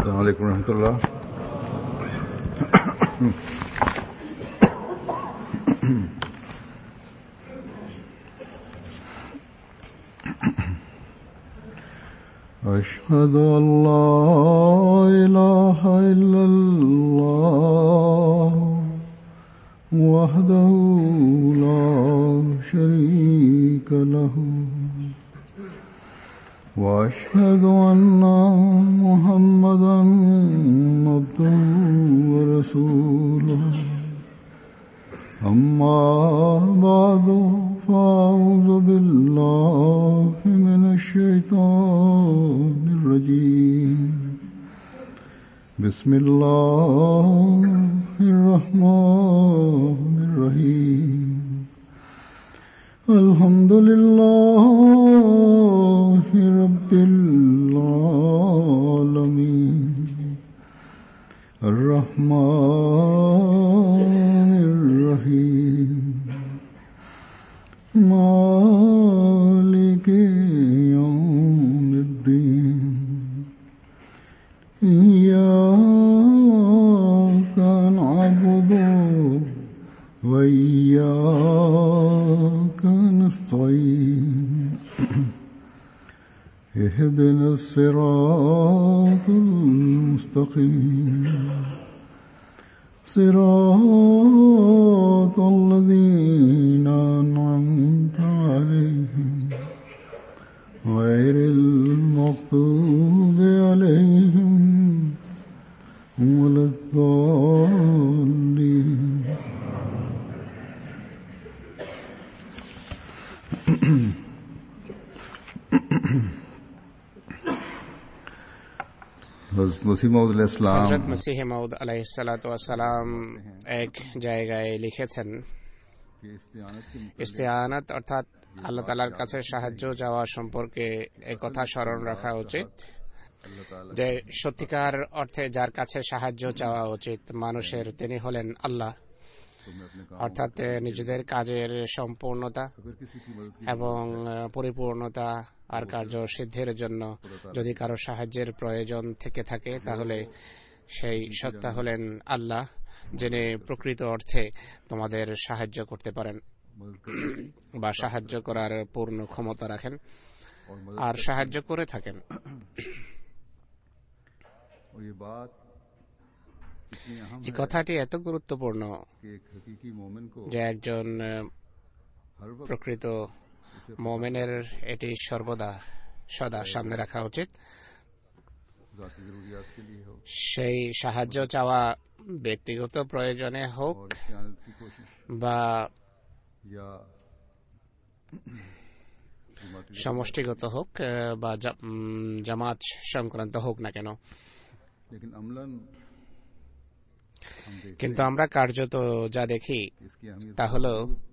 السلام عليكم ورحمة الله. أشهد أن لا إله إلا الله وحده لا شريك له وأشهد أن محمدا عبده ورسوله أما بعد فأعوذ بالله من الشيطان الرجيم بسم الله الرحمن الرحيم الحمد لله رب العالمين الرحمن الرحيم مالك يوم الدين إياك نعبد وإياك نستعين اهدنا الصراط المستقيم صراط الذين أنعمت عليهم غير المغضوب عليهم ولا الضالين. হযরত মসিহ মাউদ আলাইহিসসালাতু ওয়াসসালাম এক জায়গায় লিখেছেন, ইস্তিআনাত অর্থাৎ আল্লাহ তাআলার কাছে সাহায্য চাওয়া সম্পর্কে এই কথা স্মরণ রাখা উচিত যে সত্যিকার অর্থে যার কাছে সাহায্য চাওয়া উচিত মানুষের তিনি হলেন আল্লাহ। অর্থাৎ নিজেদের কাজের সম্পূর্ণতা এবং পরিপূর্ণতা আর কার্য সিদ্ধির জন্য যদি কারো সাহায্যের প্রয়োজন থেকে থাকে তাহলে সেই সত্তা হলেন আল্লাহ, যিনি প্রকৃত অর্থে তোমাদের সাহায্য করতে পারেন বা সাহায্য করার পূর্ণ ক্ষমতা রাখেন আর সাহায্য করে থাকেন। এই কথাটি এত গুরুত্বপূর্ণ যে একজন প্রকৃত মুমিনের এটি সদা সামনে রাখা উচিত। সেই সাহায্য চাওয়া ব্যক্তিগত প্রয়োজনে হোক বা সমষ্টিগত হোক বা জামাত সংক্রান্ত হোক না কেন, কিন্তু আমরা কার্যত যা দেখি তা হল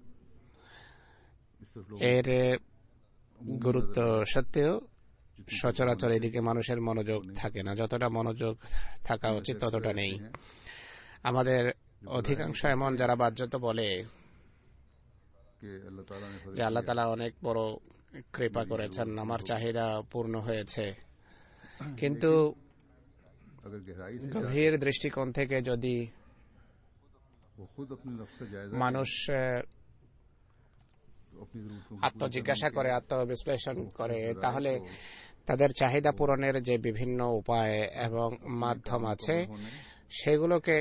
এর গুরুত্ব সত্ত্বেও সচরাচর এদিকে মানুষের মনোযোগ থাকে না। যতটা মনোযোগ থাকা উচিত ততটা নেই। আমাদের অধিকাংশ এমন যারা বাহ্যত বলে যে আল্লাহ তাআলা অনেক বড় কৃপা করেছেন, আমার চাহিদা পূর্ণ হয়েছে, কিন্তু গভীর দৃষ্টিকোণ থেকে যদি মানুষ আত্মজিজ্ঞাসা করে, আত্মবিশ্লেষণ করে, তাহলে তাদের চাহিদা পূরণের যে বিভিন্ন উপায় এবং মাধ্যম আছে সেগুলোকে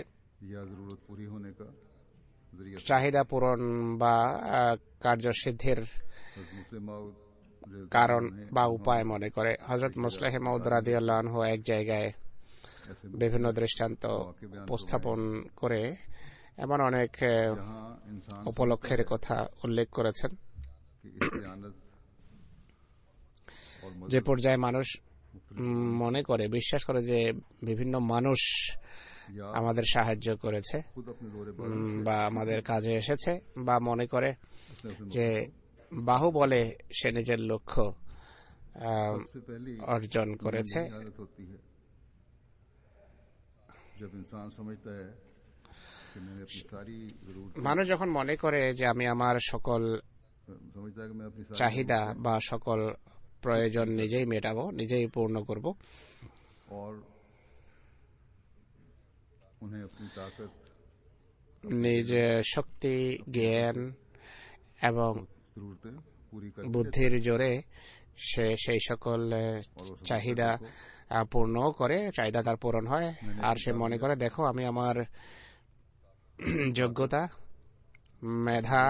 চাহিদা পূরণ বা কার্যসিদ্ধির কারণ বা উপায় মনে করে। হযরত মুসলিহ মাউদ রাদিয়াল্লাহু আনহু এক জায়গায় বিভিন্ন দৃষ্টান্ত উপস্থাপন করে এমন অনেক উপলক্ষের কথা উল্লেখ করেছেন যে পর্যায়ে মানুষ মনে করে, বিশ্বাস করে যে বিভিন্ন মানুষ আমাদের সাহায্য করেছে বা আমাদের কাজে এসেছে, বা মনে করে যে বাহুবলে সে নিজের লক্ষ্য অর্জন করেছে। মানুষ যখন মনে করে যে আমি আমার সকল চাহিদা বা সকল প্রয়োজন নিজেই মেটাবো, নিজেই পূর্ণ করব, उन्हें अपनी ताकत নিজ শক্তি, জ্ঞান এবং जरूरतें पूरी कर বুদ্ধির জোরে সে সেই সকল চাহিদা পূর্ণ করে, চাহিদা তার পূরণ হয়। আর সে মনে করে, দেখো আমি আমার যোগ্যতা, মেধা,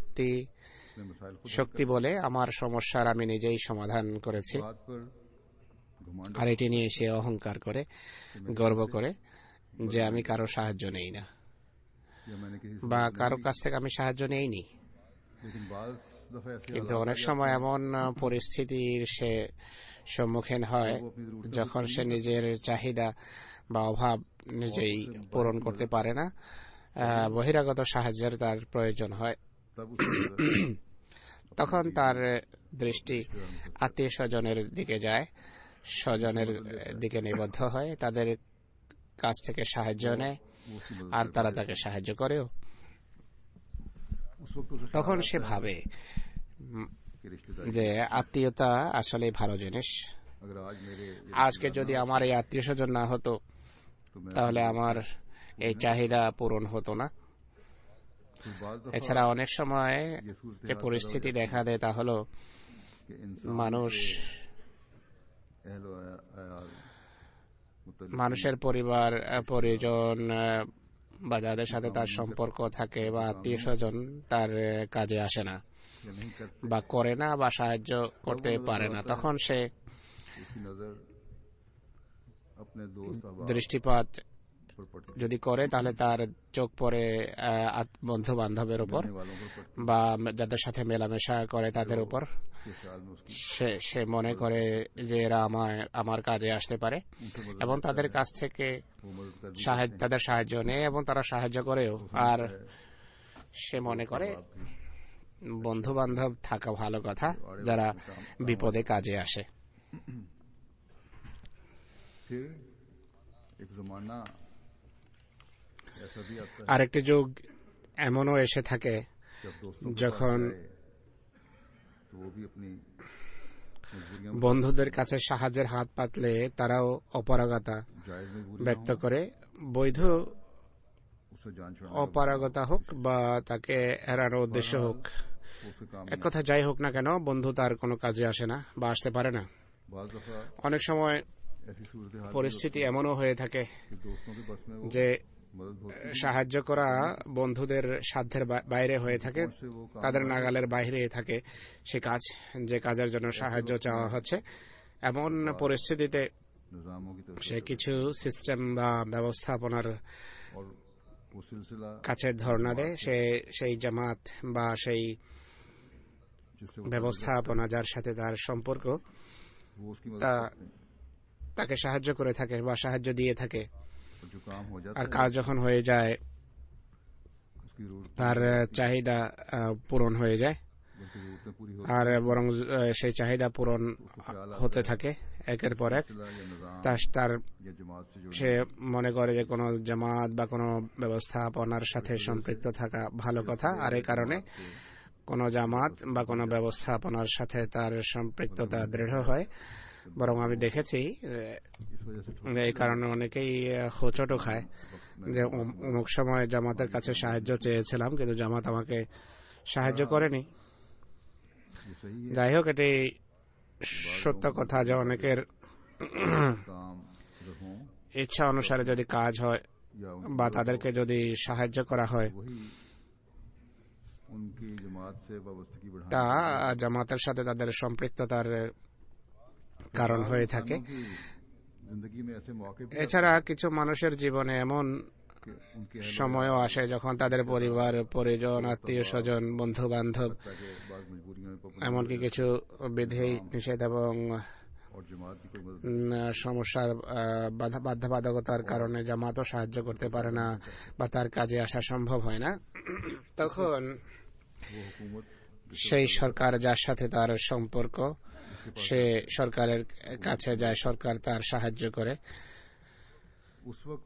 শক্তি বলে আমার সমস্যার আমি নিজেই সমাধান করেছি। बात पर घमंड আর এটি নিয়ে সে অহংকার করে, গর্ব করে যে আমি কারো সাহায্য নেই না या मैंने किसी से বা কারো কাছ থেকে আমি সাহায্য নেইনি। लेकिन बाज दफा ऐसे কিন্তু অনেক সময় এমন পরিস্থিতির সে সম্মুখীন হয় যখন সে নিজের চাহিদা বা অভাব নিজেই পূরণ করতে পারে না, বহিরাগত সাহায্যের তার প্রয়োজন হয়। तब उसकी नजर তখন তার দৃষ্টি আত্মীয় স্বজনের দিকে যায়, স্বজনের দিকে নিবদ্ধ হয়, তাদের কাছ থেকে সাহায্য নেয় वो उसकी मदद আর তারা তাকে সাহায্য করেও। उस वक्त उसे তখন সে ভাবে कि रिश्तेदारी যে আত্মীয়তা আসলে ভালো জিনিস। अगर आज मेरे আজকে যদি আমার এই আত্মীয় স্বজন না হতো तो मैं তাহলে আমার এই চাহিদা পূরণ হতো না। फिर बाज दफा এছাড়া অনেক সময় ये सूरत যে পরিস্থিতি দেখা দেয় তা হলো कि इंसान মানুষ अहल व अयाल मुतल्लिक মানুষের পরিবার পরিজন বা যাদের সাথে তার সম্পর্ক থাকে বা আত্মীয় স্বজন তার কাজে আসে না या नहीं कर বা করে না বা সাহায্য করতে পারে না, তখন সে उसकी नजर अपने दोस्त अहबाब দৃষ্টিপাত पर पड़ती যদি করে তাহলে তার চোখ পড়ে বন্ধু বান্ধবের উপর है वालों पर पड़ती বা যাদের সাথে মেলামেশা করে তাদের উপর। उसके ख्याल में उसकी সে মনে করে যে এরা আমার কাজে আসতে পারে उनसे मदद এবং তাদের কাছ থেকে वो मदद कर दी তাদের সাহায্য নেয় এবং তারা সাহায্য করেও। আর সে মনে করে বন্ধু বান্ধব থাকা ভালো কথা যারা বিপদে কাজে আসে। फिर एक जमाना ऐसा भी आता है আরেকটি যুগ এমনও এসে থাকে जब दोस्तों के যখন पास जाए तो वो भी अपनी मजबूरियां বন্ধুদের কাছে সাহায্যের হাত পাতলে তারাও অপারগতা जायज मजबूरी ব্যক্ত করে, বৈধ उससे जान छुड़ाने অপারগতা হোক বা তাকে এড়ানোর उद्देश्य হোক, उसके काम এক কথা যাই হোক না কেন, বন্ধু তার কোনো কাজে আসে না বা আসতে পারে না। बाज दफा অনেক সময় ऐसी सूरत हाल পরিস্থিতি এমনও হয়ে থাকে कि दोस्तों के बस में वो যে मदद होती সাহায্য করা বন্ধুদের সাধ্যের বাইরে হয়ে থাকে, से वो काम তাদের নাগালের বাইরে থাকে সে কাজ, যে কাজের জন্য সাহায্য চাওয়া হচ্ছে। এমন পরিস্থিতিতে निजामों की तरफ সে কিছু সিস্টেম বা ব্যবস্থাপনার और वो सिलसिला কাছে ধর্ণা দেয়। সেই জামাত বা সেই जिससे वो ব্যবস্থাপনা যার সাথে তার সম্পর্ক वो उसकी मदद তা करते हैं তাকে সাহায্য করে থাকে বা সাহায্য দিয়ে থাকে। और जो काम हो जाता আর है কাজ যখন হয়ে যায়, उसकी जरूरत তার চাহিদা পূরণ হয়ে যায় बल्कि जरूरतें पूरी होती আর বরং সেই চাহিদা পূরণ হতে থাকে একের পর এক। सिलसिला या निजाम তার या जमात से जुड़े সে মনে করে যে কোনো জামাত বা কোনো ব্যবস্থাপনার সাথে সম্পৃক্ত থাকা ভালো কথা, আর এই কারণে কোনো জামাত বা কোনো ব্যবস্থাপনার সাথে তার সম্পৃক্ততা দৃঢ় হয়। বরং আমি দেখেছি इस वजह से এই কারণে অনেকেই হোঁচটও খায় যে অমুক সময় জামাতের কাছে সাহায্য চেয়েছিলাম কিন্তু জামাত আমাকে সাহায্য করেনি। ये सही है যাই হোক, এটি সত্য কথা যে অনেকের काम अगर हों ইচ্ছা অনুসারে যদি কাজ হয় या বা তাদেরকে যদি সাহায্য করা হয় वही उनकी जमात से वाबस्तगी बढ़ाने তা জামাতের সাথে তাদের সম্পৃক্ততার কারণ হয়ে থাকে। की जिंदगी में ऐसे मौके भी এছাড়া কিছু মানুষের জীবনে এমন कि उनके সময়ও আসে যখন তাদের পরিবার পরিজন আত্মীয় স্বজন বন্ধু বান্ধব ताकि बाद मजबूरियों में पाबंद এমনকি কিছু বিধি নিষেধ এবং और जमात की कोई मदद সমস্যার বাধ্যবাধকতার কারণে জামাতও সাহায্য করতে পারে না বা তার কাজে আসা সম্ভব হয় না। তখন वो हुकूमत সেই সরকার যার সাথে তার সম্পর্ক সে সরকারের কাছে যায়, সরকার তার সাহায্য করে। उस वक्त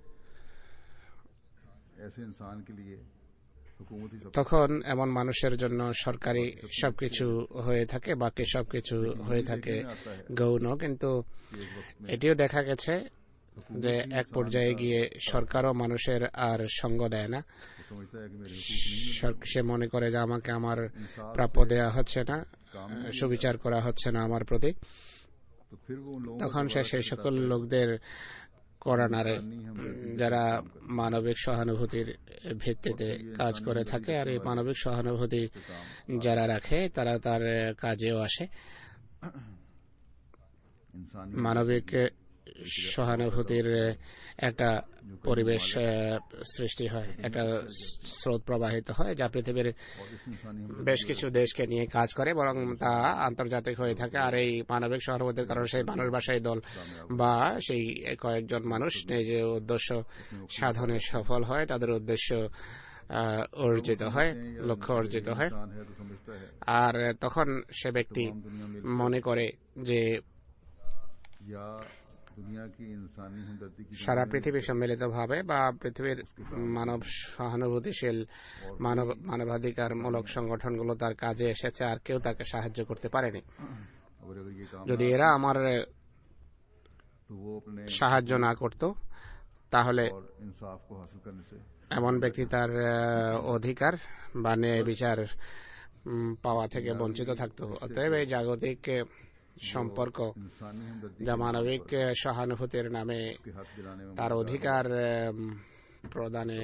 ऐसे इंसान के लिए हुकूमत ही सब তখন এমন মানুষের জন্য সরকারি সবকিছু হয়ে থাকে, বাকি সবকিছু হয়ে থাকে গৌণ। কিন্তু एक वक्त में এটিও দেখা গেছে যে এক পর্যায়ে গিয়ে সরকারও মানুষের আর সঙ্গ দেয় না। वो समझता है कि मेरे हुकूक नहीं मिल रहे, সে মনে করে যে আমাকে আমার প্রাপ্য দেয়া হচ্ছে না, সুবিচার করা হচ্ছে না আমার প্রতি। तो फिर वो उन लोगों তখন को সে সেই সকল লোকদের কর্নারে যারা মানবিক সহানুভূতির ভিত্তিতে কাজ করে থাকে, আর এই মানবিক সহানুভূতি যারা রাখে তারা তার কাজেও আসে। इंसानी মানবিক সহানুভূতির একটা পরিবেশ সৃষ্টি হয়, একটা স্রোত প্রবাহিত হয় যা পৃথিবীর और इस इंसानी বেশ কিছু দেশকে নিয়ে কাজ করে, বরং তা আন্তর্জাতিক হয়ে থাকে। আর এই মানবিক সহানুভূতির কারণে সেই মানুষ বা সেই দল বা সেই কয়েকজন মানুষ নিজ উদ্দেশ্য সাধনে সফল হয়, তাদের উদ্দেশ্য অর্জিত হয়, লক্ষ্য অর্জিত হয়। इंसान है तो समझता है আর তখন সে ব্যক্তি মনে করে যে या दुनिया की इंसानी हमदर्दी की সারা পৃথিবী সম্মিলিতভাবে বা পৃথিবীর মানব সহানুভূতিশীল মানবাধিকারমূলক সংগঠনগুলো তার কাজে এসেছে, আর কেউ তাকে সাহায্য করতে পারেনি। और अगर ये काम যদি এরা আমার तो वो अपने সাহায্য না করত, তাহলে और इंसाफ को हासिल करने से এমন ব্যক্তি তার অধিকার বা ন্যায় বিচার পাওয়া থেকে বঞ্চিত থাকত। অতএব এই জাগতিক সম্পর্ক इंसानी हमदर्दी যা মানবিক সহানুভূতির নামে के हाथ दिलाने में তার অধিকার প্রদানে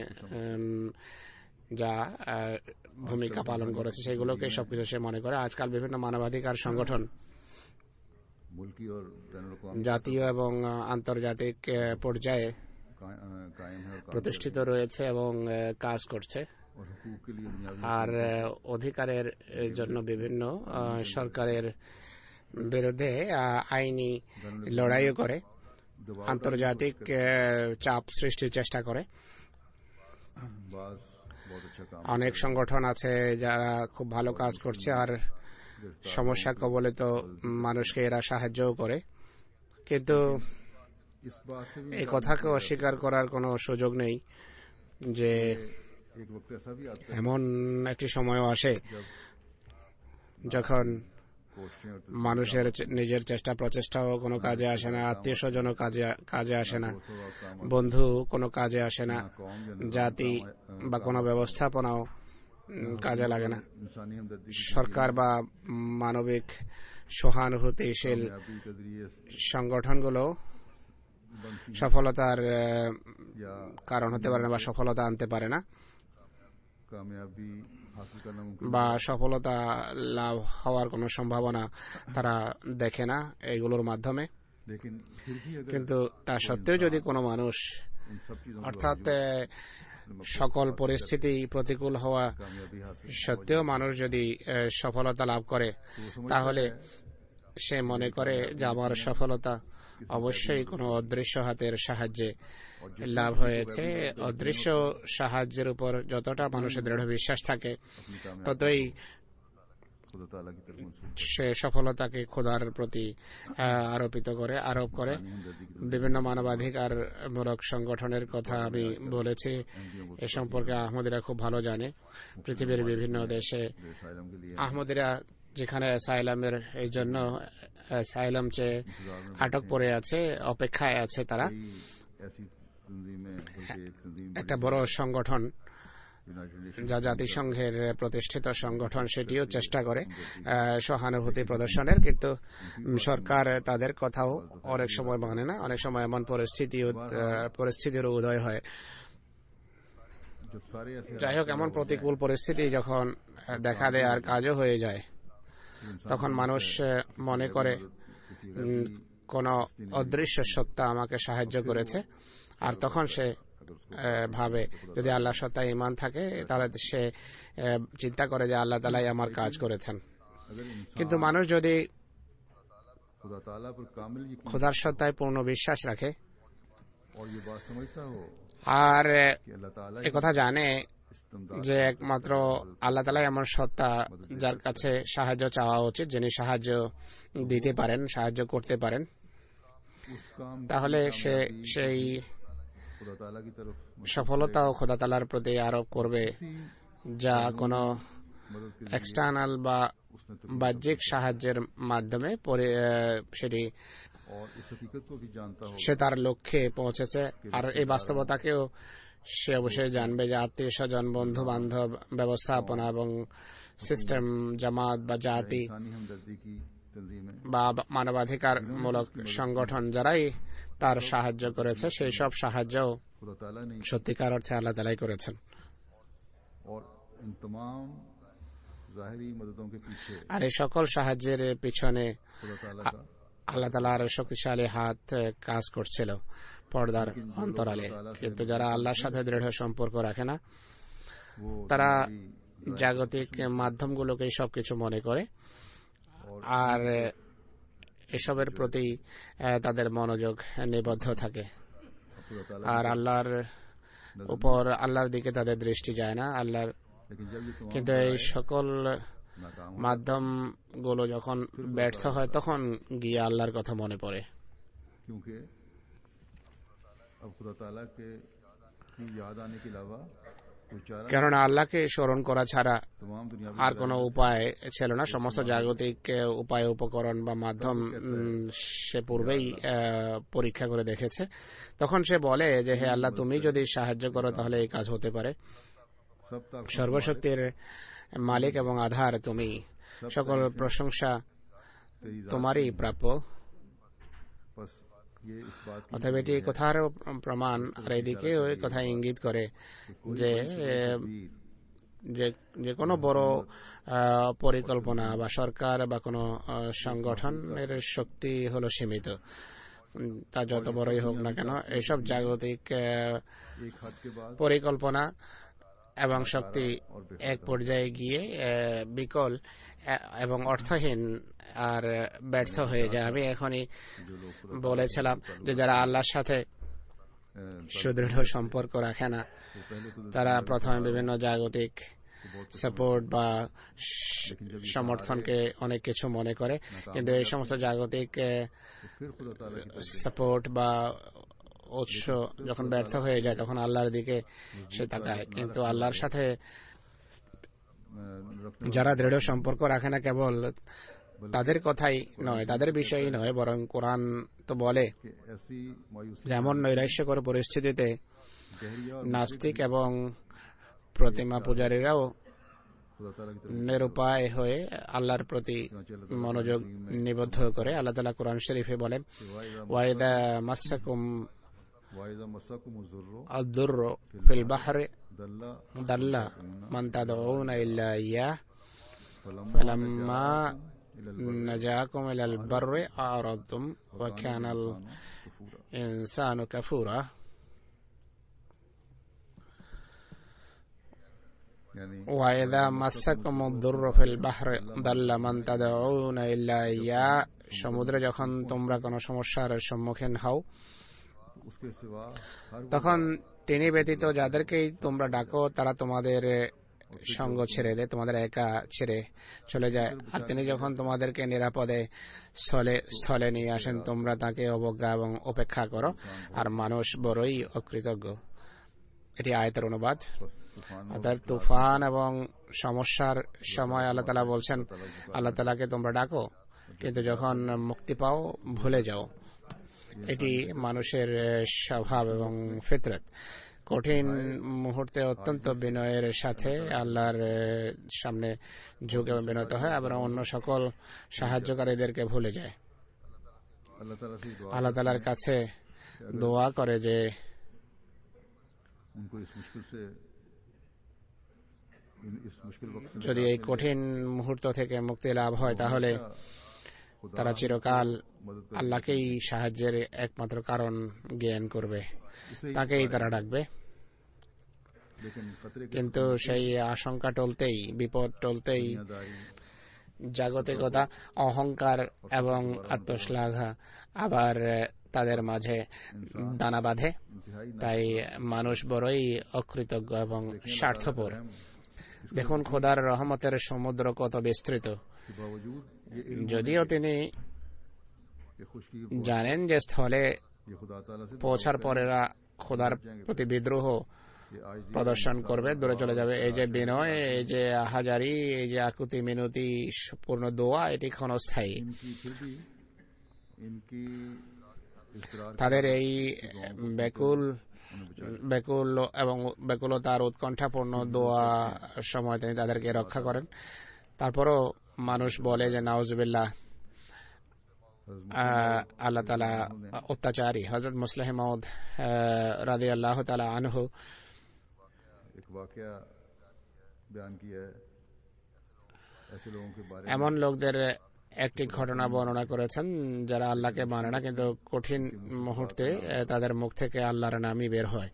যা ভূমিকা পালন করেছে সেগুলোকে সবকিছু সে মনে করে। আজকাল বিভিন্ন মানবাধিকার সংগঠন मुल्की और बैनुल-अक़वामी জাতীয় এবং আন্তর্জাতিক পর্যায়ে कायम है और প্রতিষ্ঠিত রয়েছে এবং কাজ করছে, और हुकूक के लिए दुनियावी আর অধিকারের জন্য বিভিন্ন সরকারের বিরুদ্ধে আইনি লড়াইও করে, दबाव আন্তর্জাতিক চাপ সৃষ্টির চেষ্টা করে। बाज बहुत अच्छा काम অনেক সংগঠন আছে যারা খুব ভালো কাজ করছে, আর সমস্যা কবলিত মানুষকে এরা সাহায্যও করে। কিন্তু इस बात से भी এই কথাকে অস্বীকার করার কোনো সুযোগ নেই যে एक वक्त ऐसा भी आता है এমন একটি সময়ও আসে যখন कोशिशें और মানুষের নিজের চেষ্টা প্রচেষ্টাও কোনো কাজে আসে না, আত্মীয় স্বজনও কাজে আসে না, বন্ধু কোনো কাজে আসে না, জাতি বা কোনো ব্যবস্থাপনাও কাজে লাগে না। इंसानी हमदर्दी की সরকার বা মানবিক সহানুভূতিশীল कामयाबी के जरिए সংগঠনগুলো बनती সফলতার या কারণ হতে পারে না বা সফলতা আনতে পারে না, कामयाबी हासिल करना मुमकिन বা সফলতা লাভ হওয়ার কোনো সম্ভাবনা তারা দেখে না এগুলোর মাধ্যমে। लेकिन फिर भी अगर কিন্তু তা সত্ত্বেও যদি কোনো মানুষ, इन सब चीजों के অর্থাৎ সকল পরিস্থিতি প্রতিকূল হওয়া कामयाबी हासिल সত্ত্বেও মানুষ যদি সফলতা লাভ করে, তাহলে সে মনে করে যে আমার সফলতা অবশ্যই কোনো অদৃশ্য হাতের সাহায্যে লাভ হয়েছে। অদৃশ্য সাহায্যের উপর যতটা মানুষের দৃঢ় বিশ্বাস থাকে, अपनी कामयाबी ততই खुदा ताला की तरफ मंसूब সে সফলতাকে খোদার প্রতি আরোপ করে। हमदर्दी की বিভিন্ন মানবাধিকারমূলক সংগঠনের কথা আমি বলেছি, এ সম্পর্কে আহমদিরা খুব ভালো জানে। পৃথিবীর বিভিন্ন দেশে साइलम के लिए আহমদিরা যেখানে সাইলামের এই জন্য সাইলাম চেয়ে আটক পড়ে আছে, অপেক্ষায় আছে, তারা ऐसी तंजीमें बल्कि एक तंजीम একটা বড় সংগঠন यूनाइटेड नेशन যা জাতিসংঘের প্রতিষ্ঠিত সংগঠন, সেটিও চেষ্টা করে সহানুভূতি প্রদর্শনের, কিন্তু সরকার তাদের কথাও অনেক সময় মানে না। অনেক সময় এমন পরিস্থিতির উদয় হয়। जब सारे ऐसे যাই হোক, এমন প্রতিকূল পরিস্থিতি যখন দেখা দেয় আর কাজও হয়ে যায়, তখন মানুষ মনে করে किसी কোন অদৃশ্য সত্তা আমাকে সাহায্য করেছে, আর তখন সে ভাবে যদি আল্লাহ সত্তায় ঈমান থাকে তাহলে সে চিন্তা করে যে আল্লাহ তাআলাই আমার কাজ করেছেন। अगर इंसान কিন্তু মানুষ যদি खुदा ताला पर कामिल यकीन খোদার सत्ताয় পূর্ণ বিশ্বাস রাখে और ये बात समझता हो আর कि अल्लाह ताला একথা জানে इस्तेमदाद যে একমাত্র আল্লাহ তাআলাই এমন সত্তা যার কাছে সাহায্য চাওয়া উচিত, যিনি সাহায্য দিতে পারেন, সাহায্য করতে পারেন, उस काम की তাহলে সে कामयाबी সেই खुदा ताला की तरफ সফলতাও খোদা তাআলার প্রতি আরোপ করবে, किसी যা কোনো मदद के এক্সটার্নাল বা उसने तो বাহ্যিক সাহায্যের মাধ্যমে সেটি और इस हकीकत को भी जानता होगा সে তার লক্ষ্যে পৌঁছেছে। আর এই বাস্তবতাকেও সে অবশ্যই জানবে যে আত্মীয় স্বজন, বন্ধু বান্ধব, ব্যবস্থাপনা এবং সিস্টেম, জামাত বা জাতি इंसानी हमदर्दी की तंजीमें বা मानवाधिकार মূলক সংগঠন যারাই তার সাহায্য করেছে, সেই সব সাহায্য खुदा ताला ने সত্যিকার অর্থে আল্লাহ তাআলাই করেছেন। और इन तमाम जाहिरी मददों के पीछे আর এই সকল সাহায্যের পিছনে खुदा ताला का আল্লাহ তাআলার শক্তিশালী হাত কাজ করছিল পর্দার অন্তরালে। কিন্তু যারা আল্লাহর সাথে দৃঢ় সম্পর্ক রাখে না, वो তারা জাগতিক মাধ্যমগুলোকে সবকিছু মনে করে আর এসবের প্রতি তাদের মনোযোগ নিবদ্ধ থাকে। खुदा ताला আর আল্লাহর উপর, আল্লাহর দিকে তাদের দৃষ্টি যায় না। আল্লাহর लेकिन जब ये तमाम কিন্তু এই সকল नाकाम মাধ্যমগুলো যখন ব্যর্থ হয়, তখন গিয়ে আল্লাহর কথা মনে পড়ে। क्योंकि अब खुदा ताला के की याद आने के अलावा कोई चारा কেননা আল্লাহকে স্মরণ করা ছাড়া तमाम दुनिया আর কোনো উপায় ছিল না। সমস্ত জাগতিক উপায়, উপকরণ বা মাধ্যম সে পূর্বেই পরীক্ষা করে দেখেছে। তখন সে বলে যে হে আল্লাহ, তুমি যদি সাহায্য করো তাহলে এই কাজ হতে পারে। सब तक সর্বশক্তির মালিক এবং আধার তুমি, সকল প্রশংসা तेरी जात তোমারই প্রাপ্য। बस ये इस बात की অতএব এটি কথার প্রমাণ, আর এদিকে ওই কথা ইঙ্গিত করে যে যে কোনো বড় পরিকল্পনা বা সরকার বা কোনো সংগঠনের শক্তি হলো সীমিত, তা যত বড়ই হোক না কেন। এইসব জাগতিক एक हद के बाद পরিকল্পনা এবং শক্তি এক পর্যায়ে গিয়ে বিকল এবং অর্থহীন আর ব্যর্থ হয়ে যায়। আমি এখনই जो लोग खुदा বলেছিলাম যে যারা আল্লাহর সাথে সুদৃঢ় সম্পর্ক রাখে না, वो पहले तो তারা প্রথমে বিভিন্ন জাগতিক সাপোর্ট বা সমর্থনকে অনেক কিছু মনে করে, কিন্তু এই সমস্ত জাগতিক फिर खुदा ताला की সাপোর্ট বা উৎস যখন ব্যর্থ হয়ে যায়, তখন আল্লাহর দিকে সে তাকায়। কিন্তু আল্লাহর সাথে যারা দৃঢ় সম্পর্ক রাখে না, কেবল তাদের কথাই নয়, তাদের বিষয়ই নয়, বরং কোরআন তো বলে कि ऐसी मायूसी যেমন নৈরাশ্যকর পরিস্থিতিতে गहरिया और নাস্তিক এবং প্রতিমা পূজারীরাও खुदा ताला की तरफ নিরুপায় হয়ে আল্লাহর প্রতি মনোযোগ নিবদ্ধ করে। আল্লাহ তাআলা কোরআন শরীফে বলেন, ওয়াইদা মাসাকুম वाइजा मसाकुम जुर्रो আদ-দুররু ফিল বাহরি दल्ला দাল্লা মান তাদউনা ইল্লা ইয়াহ फलम्मा ফালাম্মা নাজাকুম ইলাল বাররি আরাদতুম ওয়া কানাল कफूरा ইনসানু কাফুরা। यानी ওয়াইদা মাসাকুম আদ-দুররু ফিল বাহরি দাল্লা মান তাদউনা ইল্লা ইয়াহ, সমুদ্রে যখন তোমরা কোনো সমস্যার সম্মুখীন হও, उसके सिवा हर তখন তিনি ব্যতীত যাদেরকেই তোমরা ডাকো তারা তোমাদের সঙ্গ ছেড়ে দেয়, তোমাদের একা ছেড়ে চলে যায়। আর তিনি যখন তোমাদেরকে নিরাপদে স্থলে নিয়ে আসেন, তোমরা তাকে অবজ্ঞা এবং উপেক্ষা করো, আর মানুষ বড়ই অকৃতজ্ঞ। এটি আয়াতের অনুবাদ। बस तूफान অর্থাৎ তুফান এবং সমস্যার সময় আল্লাহ তাআলা বলছেন, আল্লাহ তাআলাকে তোমরা ডাকো, কিন্তু যখন মুক্তি পাও ভুলে যাও। এটি মানুষের স্বভাব এবং ফিতরত। কঠিন মুহূর্তে অত্যন্ত বিনয়ের সাথে আল্লাহর সামনে ঝুঁকে এবং বিনত হয়, আবার অন্য সকল সাহায্যকারীদেরকে ভুলে যায়। अल्लाह ताला से दुआ আল্লাহ তাআলার কাছে দোয়া করে যে उनको इस मुश्किल से इस मुश्किल वक्त से যদি এই कठिन মুহূর্ত থেকে মুক্তি লাভ হয়, তাহলে তারা চিরকাল আল্লাহকেই সাহায্যের একমাত্র কারণ জ্ঞান করবে, তাকেই তারা ডাকবে। लेकिन खतरे की কিন্তু সেই আশঙ্কা টলতেই, বিপদ টলতেই दुनियादारी জাগতিকতা, অহংকার এবং আত্মশ্লাঘা আবার তাদের মাঝে দানা বাঁধে। इंतहाई তাই মানুষ বড়ই অকৃতজ্ঞ এবং স্বার্থপর। দেখুন খোদার রহমতের সমুদ্র কত বিস্তৃত। के बावजूद ये इल्म যদিও তিনি के खुशकी জানেন যে স্থলে ये खुदा ताला से পৌঁছার পরেরা খোদার প্রতি বিদ্রোহ ये आज প্রদর্শন করবে, দূরে চলে যাবে। এই যে বিনয়, এই যে আহাজারি, এই যে আকুতি মিনতি পূর্ণ দোয়া, এটি ক্ষণস্থায়ী। इनकी फिर भी इनकी इसरार তাদের এই ব্যাকুল এবং ব্যাকুলতার উৎকণ্ঠাপূর্ণ দোয়া সময় তিনি তাদেরকে রক্ষা করেন। তারপরও মানুষ বলে যে নাউজুবিল্লাহ, আল্লাহ তাআলা অত্যাচারী। হযরত মুসলিহ মাউদ রাদিয়াল্লাহু তাআলা আনহু एक वाकया बयान किया है ऐसे लोगों के बारे में। এমন লোকদের একটি ঘটনা বর্ণনা করেছেন যারা আল্লাহকে মানে না, কিন্তু কঠিন মুহূর্তে তাদের মুখ থেকে আল্লাহর নামই বের হয়।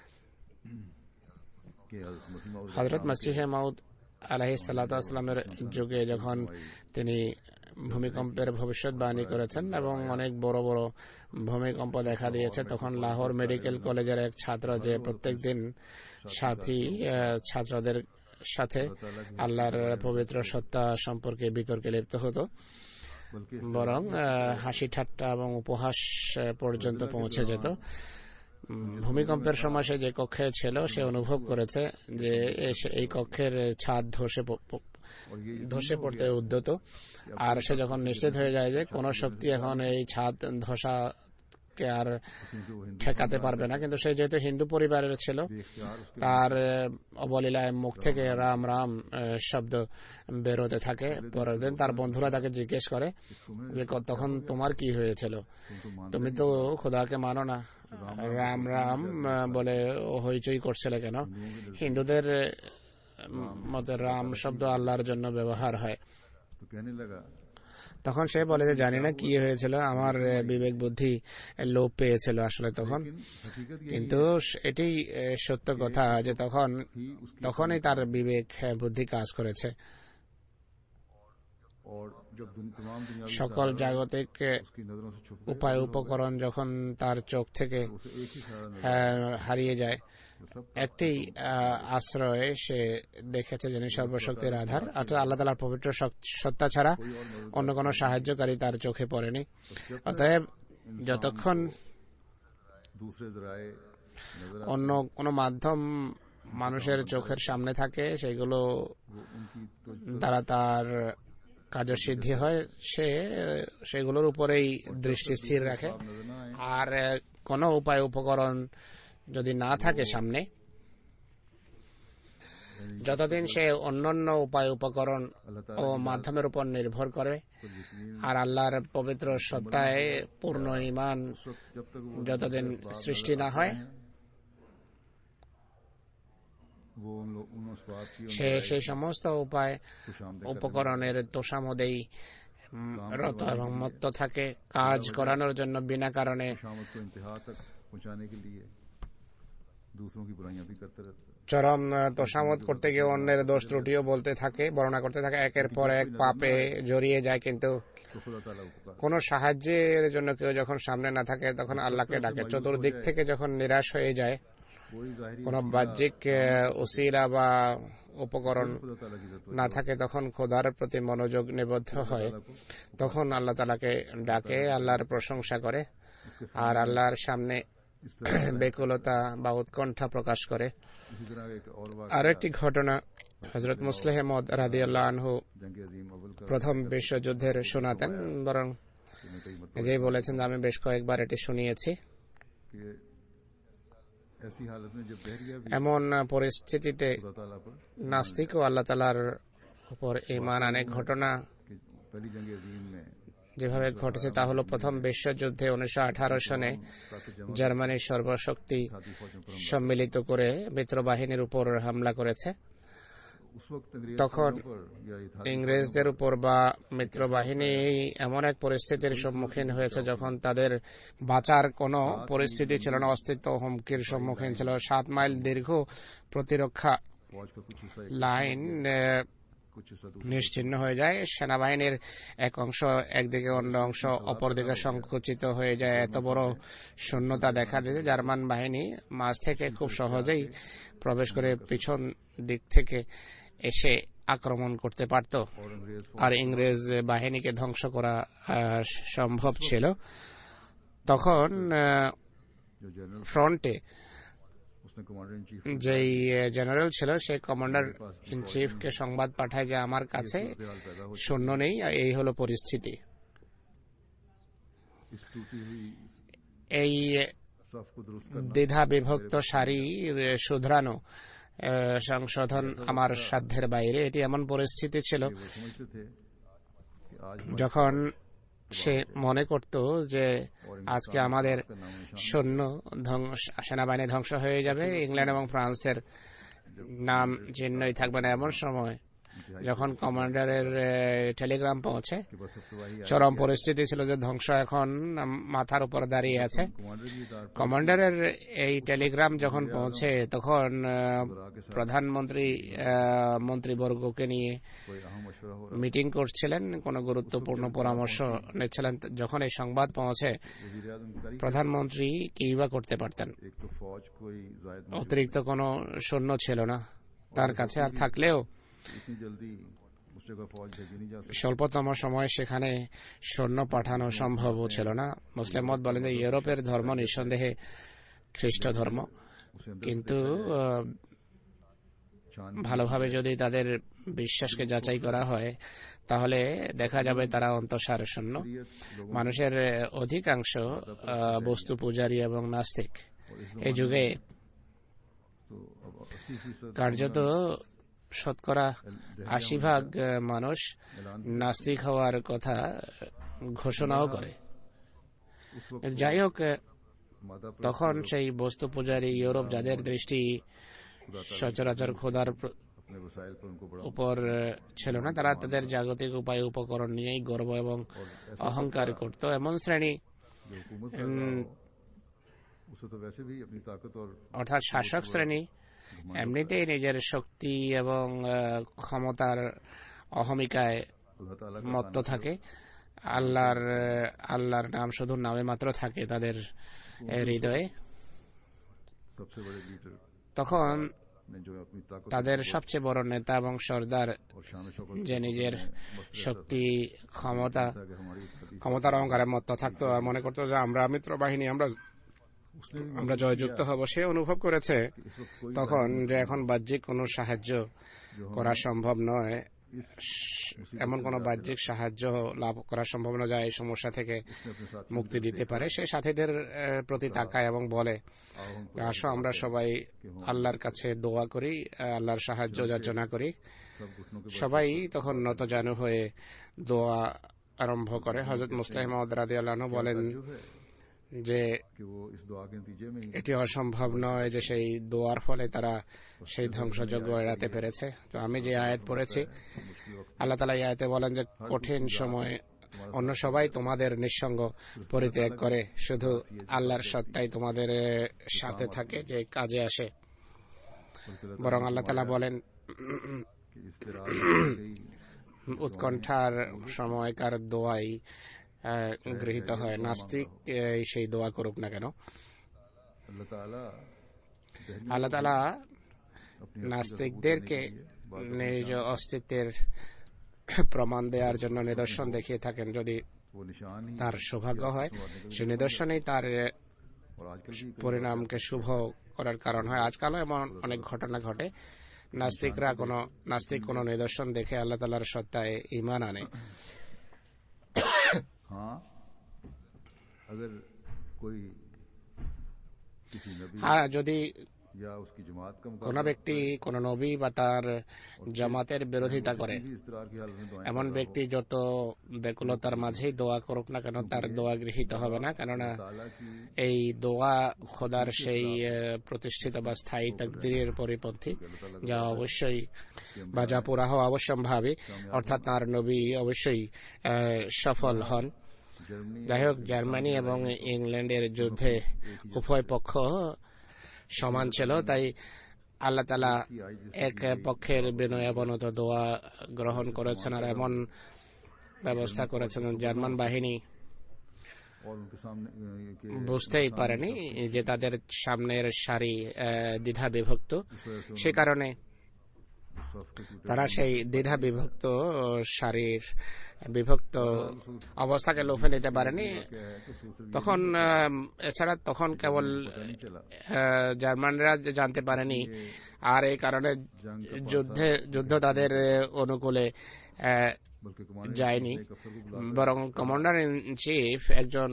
হযরত মসিহ মাউদ আলাইহিস সালাতু ওয়াস সালামের যুগে যখন তিনি ভূমিকম্পের ভবিষ্যৎবাণী করেছেন এবং অনেক বড় বড় ভূমিকম্প দেখা দিয়েছে, তখন লাহোর মেডিকেল কলেজের এক ছাত্র যে প্রত্যেকদিন সাথী ছাত্রদের সাথে আল্লাহর পবিত্র সত্তা সম্পর্কে বিতর্কে লিপ্ত হতো, বরং হাসি ঠাট্টা এবং উপহাস পর্যন্ত পৌঁছে যেত। ভূমিকম্পের সময় সে যে কক্ষে ছিল সে অনুভব করেছে যে এই কক্ষের ছাদ ধসে পড়তে উদ্যত, আর সে যখন নিশ্চিত হয়ে যায় যে কোন শক্তি এখন এই ছাদ ধসাকে আর ঠেকাতে পারবে না, কিন্তু সে যেহেতু হিন্দু পরিবারের ছিল, তার অবলীলায় মুখ থেকে রাম রাম শব্দ বেরোতে থাকে। পরের দিন তার বন্ধুরা তাকে জিজ্ঞেস করে যে তখন তোমার কি হয়েছিল, তুমি তো খোদাকে মানো না, রাম রাম বলে হইচই করছিলে কেন? হিন্দুদের মতে রাম শব্দ আল্লাহর জন্য ব্যবহার হয়। তখন সে বলে যে জানি না কি হয়েছিল, আমার বিবেক বুদ্ধি লোপ পেয়েছিল আসলে তখন। কিন্তু এটি সত্য কথা যে তখনই তার বিবেক বুদ্ধি কাজ করেছে। সকল জাগতিক উপায় উপকরণ যখন তার চোখ থেকে হারিয়ে যায়, একটি আশ্রয়ে সে দেখেছে যিনি সর্বশক্তির আধার, অর্থাৎ আল্লাহ তাআলার পবিত্র সত্তা ছাড়া অন্য কোনো সাহায্যকারী তার চোখে পড়েনি। অতএব যতক্ষণ অন্য কোনো মাধ্যম মানুষের চোখের সামনে থাকে সেগুলো দ্বারা তার কার্যসিদ্ধি হয়, সে সেগুলোর উপরেই দৃষ্টি স্থির রাখে। আর কোনো উপায় উপকরণ যদি না থাকে সামনে, যতদিন সে অন্যান্য উপায় উপকরণ ও মাধ্যমের উপর নির্ভর করে আর আল্লাহর পবিত্র সত্তায় পূর্ণ ঈমান যতদিন সৃষ্টি না হয়, সে সেই সমস্ত উপায় উপকরণের তোষামদেই রত এবং মত্ত থাকে, কাজ করানোর জন্য বিনা কারণে চরম তোষামত করতে গিয়ে অন্যের দোষ ত্রুটিও বলতে থাকে, বর্ণনা করতে থাকে, একের পর এক পাপে জড়িয়ে যায়। কিন্তু কোনো সাহায্যের জন্য কেউ যখন সামনে না থাকে তখন আল্লাহকে ডাকে। চতুর্দিক থেকে যখন নিরাশ হয়ে যায়, কোন বাহ্যিক উসিলা বা উপকরণ না থাকে, তখন খোদার প্রতি মনোযোগ নিবদ্ধ হয়, তখন আল্লাহ তাআলাকে ডাকে, আল্লাহর প্রশংসা করে আর আল্লাহর সামনে বেকুলতা বা উৎকণ্ঠা প্রকাশ করে। আরেকটি ঘটনা হযরত মুসলিহ মাউদ রাদিয়াল্লাহু আনহু প্রথম বিশ্বযুদ্ধের শোনাতেন, বরং নিজেই বলেছেন আমি বেশ কয়েকবার এটি শুনিয়েছি। এমন পরিস্থিতিতে নাস্তিক ও আল্লাহ তাআলার উপর ঈমান আনে ঘটনা যেভাবে ঘটেছে তা হলো, প্রথম বিশ্বযুদ্ধে 1918 সনে জার্মানির সর্বশক্তি সম্মিলিত করে মিত্রবাহিনীর উপর হামলা করেছে। তখন ইংরেজদের উপর বা মিত্রবাহিনী এমন এক পরিস্থিতির সম্মুখীন হয়েছে যখন তাদের বাঁচার কোনো পরিস্থিতি ছিল না, অস্তিত্ব হুমকির সম্মুখীন ছিল। 7 মাইল দীর্ঘ প্রতিরক্ষা লাইন নিশ্চিহ্ন হয়ে যায়, সেনাবাহিনীর এক অংশ একদিকে, অন্য অংশ অপরদিকে সংকুচিত হয়ে যায়। এত বড় শূন্যতা দেখা দিয়েছে, জার্মান বাহিনী মাঝ থেকে খুব সহজেই প্রবেশ করে পিছন দিক থেকে এসে আক্রমণ করতে পারত, আর ইংরেজ বাহিনীকে ধ্বংস করা সম্ভব ছিল। তখন ফ্রন্টে যেই জেনারেল ছিল সে কমান্ডার ইন চিফকে সংবাদ পাঠায় যে আমার কাছে সৈন্য নেই, এই হলো পরিস্থিতি। इस टूटी हुई এই सफ को दुरुस्त करना দ্বিধা বিভক্ত সারি শুধরানো সংশোধন আমার সাধ্যের বাইরে। এটি এমন পরিস্থিতি ছিল वो समझते थे कि आज যখন সে মনে করত যে আজকে আমাদের সৈন্য সেনাবাহিনী ধ্বংস হয়ে যাবে, ইংল্যান্ড এবং ফ্রান্সের নাম চিহ্নই থাকবে না। এমন সময় যখন কমান্ডারের টেলিগ্রাম পৌঁছে, कि बस अब तो वही চরম পরিস্থিতি ছিল যে ধ্বংস এখন মাথার উপর দাঁড়িয়ে আছে। कमांडर की तार কমান্ডারের এই টেলিগ্রাম যখন পৌঁছে তখন প্রধানমন্ত্রী মন্ত্রীবর্গকে নিয়ে कोई अहम मशवरा हो মিটিং করছিলেন, কোনো গুরুত্বপূর্ণ পরামর্শ নিচ্ছিলেন। যখন এই সংবাদ পৌঁছে वजीर आजम करी প্রধানমন্ত্রী কি বা করতে পারতেন? एक तो फौज कोई जायद অতিরিক্ত কোনো সৈন্য ছিল না তার কাছে, আর থাকলেও इतनी जल्दी उस जगह फौज भेजी नहीं जा सकती। স্বল্পতম সময়ে সেখানে সৈন্য পাঠানো সম্ভব ছিল না। মুসলিম মত বলেন যে ইউরোপের ধর্ম নিঃসন্দেহে খ্রিস্ট ধর্ম, उसे अंदर কিন্তু छान ভালোভাবে যদি তাদের বিশ্বাসকে যাচাই করা হয় তাহলে দেখা যাবে তারা অন্তঃসার শূন্য। মানুষের অধিকাংশ বস্তু পূজারী এবং নাস্তিক। এই যুগে तो अब 80% কার্যত শতকরা ৮০% মানুষ নাস্তিক হওয়ার কথা ঘোষণাও করে। उस वक्त যাই হোক, मादा তখন সেই বস্তু পূজারী ইউরোপ, যাদের দৃষ্টি সচরাচর খোদার अपने वसाइल पर उनको बड़ा উপর ছিল না, তারা তাদের জাগতিক উপায় উপকরণ নিয়েই গর্ব এবং অহংকার করত। এমন শ্রেণী जो हुकूमत कर रहा हो उसे तो वैसे भी अपनी ताकत और অর্থাৎ শাসক শ্রেণী এমনিতেই নিজের শক্তি এবং ক্ষমতার অহমিকায় खुदा ताला মত্ত থাকে। আল্লাহর নাম শুধু নামে মাত্র থাকে তাদের হৃদয়ে। सबसे बड़े लीडर তখন ने जो अपनी ताकत তাদের সবচেয়ে বড় নেতা এবং সর্দার और शान शौकत যে নিজের শক্তি था कि हमारी इत्तेहादी ক্ষমতার অহংকারের মত্ত থাকতো আর মনে করতো যে আমরা মিত্র বাহিনী, उसने भी আমরা জয়যুক্ত হব। সে অনুভব করেছে इस वक्त कोई তখন যে এখন বাহ্যিক কোনো সাহায্য করা সম্ভব নয়, इस এমন কোনো বাহ্যিক সাহায্য লাভ করা সম্ভব নয় যা এই সমস্যা থেকে उसने अपने साथ মুক্তি দিতে পারে। সে সাথীদের প্রতি তাকায় এবং বলে, आओ हमको আসো আমরা সবাই আল্লাহর কাছে দোয়া করি, আল্লাহর সাহায্য যাচনা করি। सब घुटनों के সবাই তখন নতজানু হয়ে দোয়া আরম্ভ করে। হযরত মুসলিম মাউদ রাদিয়াল্লাহু আনহু বলেন जो है যে कि वो इस दुआ के नतीजे में ही এটি অসম্ভব নয় যে সেই দোয়ার ফলে তারা সেই ধ্বংসযজ্ঞ এড়াতে পেরেছে। তো আমি যে আয়াত পড়েছি, मुश्किल वक्त আল্লাহ তাআলা এই আয়াতে বলেন যে কঠিন সময় অন্য সবাই তোমাদের নিঃসঙ্গ পরিত্যাগ করে, শুধু আল্লাহর সত্তাই তোমাদের সাথে থাকে, যে কাজে আসে। বরং আল্লাহ তাআলা বলেন कि इस तरह गई উৎকণ্ঠার সময়কার দোয়াই গৃহীত হয়, নাস্তিক সেই দোয়া করুক না কেন। अल्लाह ताला আল্লাহ তাআলা अपनी নাস্তিকদেরকে নিজ অস্তিত্বের প্রমাণ দেওয়ার জন্য নিদর্শন দেখিয়ে থাকেন। যদি वो निशान ही তার সৌভাগ্য হয়, সে নিদর্শনেই তার और आजकल भी পরিণামকে শুভ করার কারণ হয়। আজকালও এমন অনেক ঘটনা ঘটে, নাস্তিক কোনো নিদর্শন দেখে আল্লাহ তাআলার সত্তায় ঈমান আনে। हाँ अगर कोई किसी नबी হ্যাঁ, যদি या उसकी जमात का কোনো ব্যক্তি কোনো নবী বা তার জামাতের বিরোধিতা করে, भी इस तरह की हालत में दुआएं এমন ব্যক্তি যত ব্যাকুলতার মাঝেই দোয়া করুক না কেন, তার দোয়া গৃহীত হবে না। কেননা ताला की এই দোয়া খোদার সেই প্রতিষ্ঠিত বা স্থায়ী তাকদীরের পরিপন্থী, যা অবশ্যই বা যা পুরা হওয়া অবশ্যম্ভাবী, অর্থাৎ তার নবী অবশ্যই সফল হন। जर्मनी যাই হোক, জার্মানি এবং ইংল্যান্ডের যুদ্ধে উভয় পক্ষ সমান ছিল, তাই আল্লাহ তাআলা এক পক্ষের বিনয়াবনত দোয়া গ্রহণ করেছেন আর এমন ব্যবস্থা করেছেন জার্মান বাহিনী और उनके सामने के বুঝতেই পারেনি যে তাদের সামনের সারি দ্বিধা বিভক্ত। সে কারণে सफ के टूटे তারা সেই দ্বিধা বিভক্ত সারির বিভক্ত অবস্থাকে লোফে নিতে পারেনি। क्या है कि सूत्र তখন এছাড়া তখন কেবল नहीं चला জার্মানরা জানতে পারেনি, আর এই কারণে যুদ্ধ তাদের অনুকূলে बल्कि कमांडर যায়নি। एक अफसर को बुला বরং কমান্ডার ইন চিফ একজন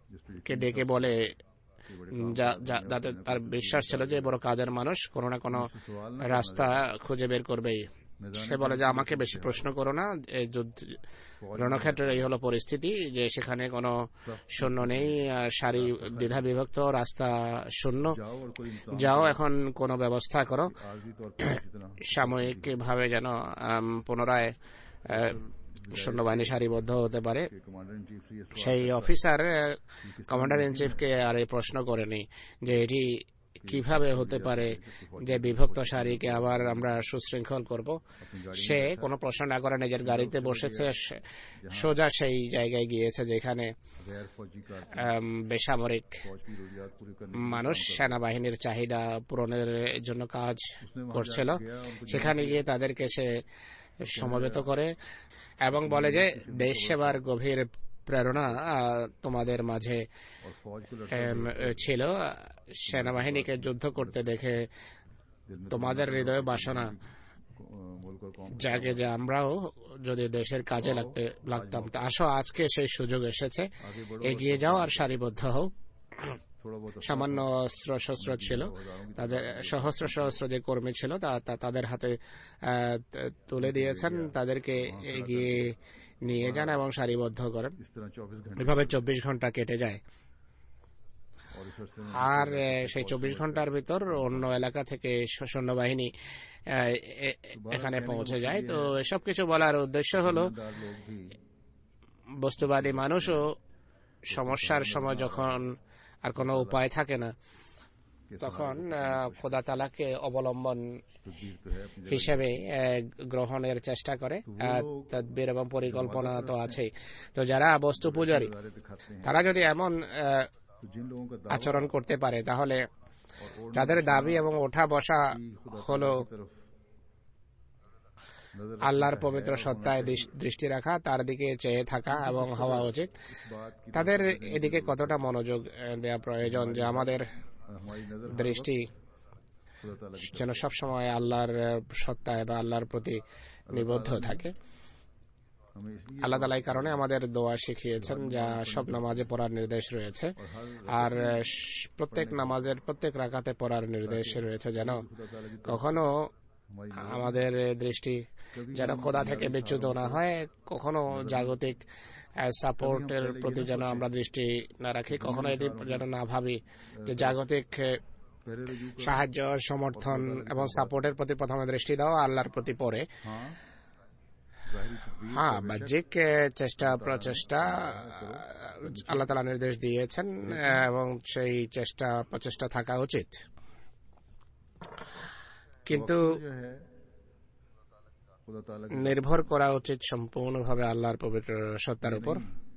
কে ডেকে বলে, যাতে তার বিশ্বাস ছিল যে বড় কাজের মানুষ কোনো না কোনো রাস্তা খুঁজে বের করবেই। সে বলে যে আমাকে বেশি প্রশ্ন করো না, এই রণক্ষেত্রের এই হলো পরিস্থিতি যে সেখানে কোনো সৈন্য নেই, সারি দ্বিধা বিভক্ত, রাস্তা শূন্য, যাও এখন কোনো ব্যবস্থা করো সাময়িক ভাবে যেন পুনরায় সৈন্যবাহিনী সারিবদ্ধ হতে পারে। সেই অফিসার কমান্ডার ইন চিফকে আর এই প্রশ্ন করেনি যে এটি কিভাবে হতে পারে যে বিভক্ত সারিকে আবার আমরা সুশৃঙ্খল করব। সে কোনো প্রশ্ন না করে নিজের গাড়িতে বসেছে, সোজা সেই জায়গায় গিয়েছে যেখানে বেসামরিক মানুষ সেনাবাহিনীর চাহিদা পূরণের জন্য কাজ করছিল। সেখানে গিয়ে তাদেরকে সে সমবেত করে এবং বলে যে দেশ সেবার গভীর প্রেরণা তোমাদের মাঝে ছিল, সেনাবাহিনীকে যুদ্ধ করতে দেখে তোমাদের হৃদয়ে বাসনা জাগে যে আমরাও যদি দেশের কাজে লাগতাম। আসো, আজকে সেই সুযোগ এসেছে, এগিয়ে যাও আর সারিবদ্ধ হও। সামান্য অস্ত্র শস্ত্র ছিল, তাদের সহস্র সহস্র যে কর্মী ছিল তাদের হাতে তুলে দিয়েছেন, তাদেরকে এগিয়ে নিয়ে যান এবং সারিবদ্ধ করেন। এভাবে 24 ঘন্টা কেটে যায়। আর সেই 24 ঘন্টার ভিতর অন্য এলাকা থেকে সৈন্যবাহিনী এখানে পৌঁছে যায়। তো এসব কিছু বলার উদ্দেশ্য হলো বস্তুবাদী মানুষও সমস্যার সময় যখন আর কোনো উপায় থাকে না, তখন খোদা তাআলাকে অবলম্বন হিসেবে গ্রহণের চেষ্টা করে। তাদবীর এবং পরিকল্পনা তো আছেই। তো যারা বস্তু পূজারী তারা যদি এমন আচরণ করতে পারে, তাহলে যাদের দাবি এবং ওঠা বসা হলো আল্লাহর পবিত্র সত্তায় দৃষ্টি রাখা, তার দিকে চেয়ে থাকা এবং হওয়া উচিত, তাদের এদিকে কতটা মনোযোগ দেওয়া প্রয়োজন যে আমাদের দৃষ্টি যেন সবসময় আল্লাহর সত্তায় বা আল্লাহর প্রতি নিবদ্ধ থাকে। আল্লাহ তাআলা এই কারণে আমাদের দোয়া শিখিয়েছেন, যা সব নামাজে পড়ার নির্দেশ রয়েছে, আর প্রত্যেক নামাজের প্রত্যেক রাকাতে পড়ার নির্দেশ রয়েছে, যেন কখনো আমাদের দৃষ্টি যেন খোদা থেকে বিচ্যুত না হয়, কখনো জাগতিক সাপোর্টের প্রতি যেন আমরা দৃষ্টি না রাখি, কখনো এটি যেন না ভাবি যে জাগতিক সাহায্য, সমর্থন এবং সাপোর্টের প্রতি প্রথমে দৃষ্টি দাও, আল্লাহর প্রতি পরে। হ্যাঁ, বাহ্যিক চেষ্টা প্রচেষ্টা আল্লাহ তাআলা নির্দেশ দিয়েছেন এবং সেই প্রচেষ্টা থাকা উচিত, কিন্তু নির্ভর করা উচিত সম্পূর্ণভাবে আল্লাহর পবিত্র সত্তার উপর।